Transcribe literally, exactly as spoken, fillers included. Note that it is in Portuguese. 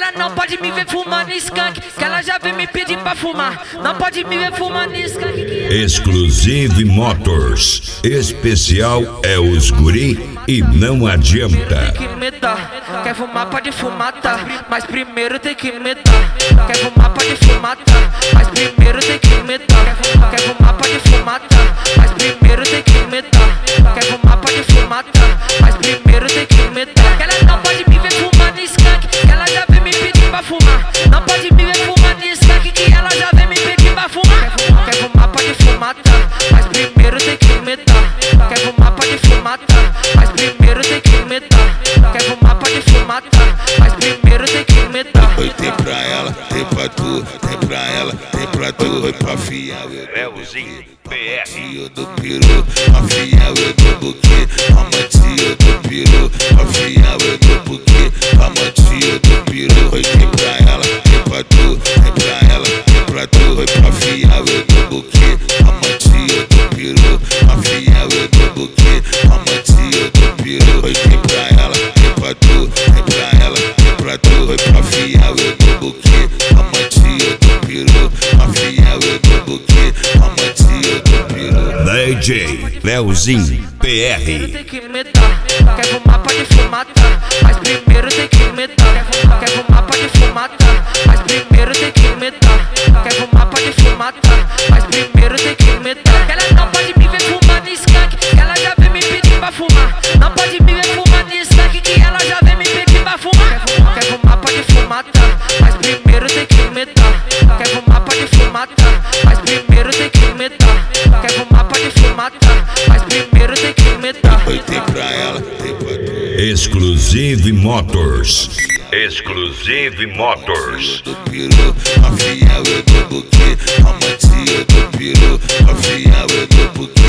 Ela não pode me ver fumando skunk, que ela já vem me pedir pra fumar. Não pode me ver fumando skunk. Exclusive Motors. Especial é os guri e não adianta. Tem que metar. Quer fumar, pode fumar, tá? Mas primeiro tem que metar. Quer fumar, pode fumar, tá? Mas primeiro tem que metar. Quer fumar, pode fumar, tá? Mas primeiro tem que metar. Quer fumar, pode fumar, tá? Mas primeiro tem que metar. Que ela não pode me ver fumando skunk, que ela já vem me pedir pra fumar. Não pode me ver fumando skunk, que ela já vem me pedir pra fumar. Quer fumar, pode fumar, tá? Mas primeiro tem que metar. Quer fumar, pode fumar, tá? Mas primeiro tem que metar. Quer fumar, pode fumar, tá? Mas primeiro tem que metar. Oi, tem pra ela, tem pra tu, tem pra ela, tem pra tu. Oi, pra fiel, Leozinho P R. eu do peru, pra fiel eu do buquê, amante eu do peru, pra fiel eu do buquê, amante eu do peru. Oi, tem pra ela, tem pra tu, tem pra ela, tem pra tu. Oi, pra fiel eu do buquê, amante eu do peru, pra fiel eu do buquê, amante eu do peru. Oi, tem pra ela, tem pra tu, tem pra ela, tem pra tu. Oi, pra fiel eu do buquê, amante eu do peru, pra fiel eu do buquê, amante eu do peru. D J Leozinho P R. Tem que metar. Quer fumar, pode fumar, tá? Mas primeiro tem que metar. Quer fumar, pode fumar, tá? Mas primeiro tem que metar. Quer fumar, pode fumar, tá? Mas primeiro tem que metar. Que ela não pode me ver fumando skunk, que ela já vem me pedir pra fumar. Não pode me ver fumando skunk, que ela já vem me pedir pra fumar. Quer fumar, pode fumar, tá? Mas primeiro tem que metar. Quer fumar, pode fumar, tá? Mas primeiro tem que metar. Quer fumar, pode fumar, tá? Mas primeiro tem que metar. Oi, tem pra ela, tem pra tu. Exclusive Motors. Exclusive Motors. Do peru, a fiel eu do buquê, amante eu do peru, a fiel eu do buquê.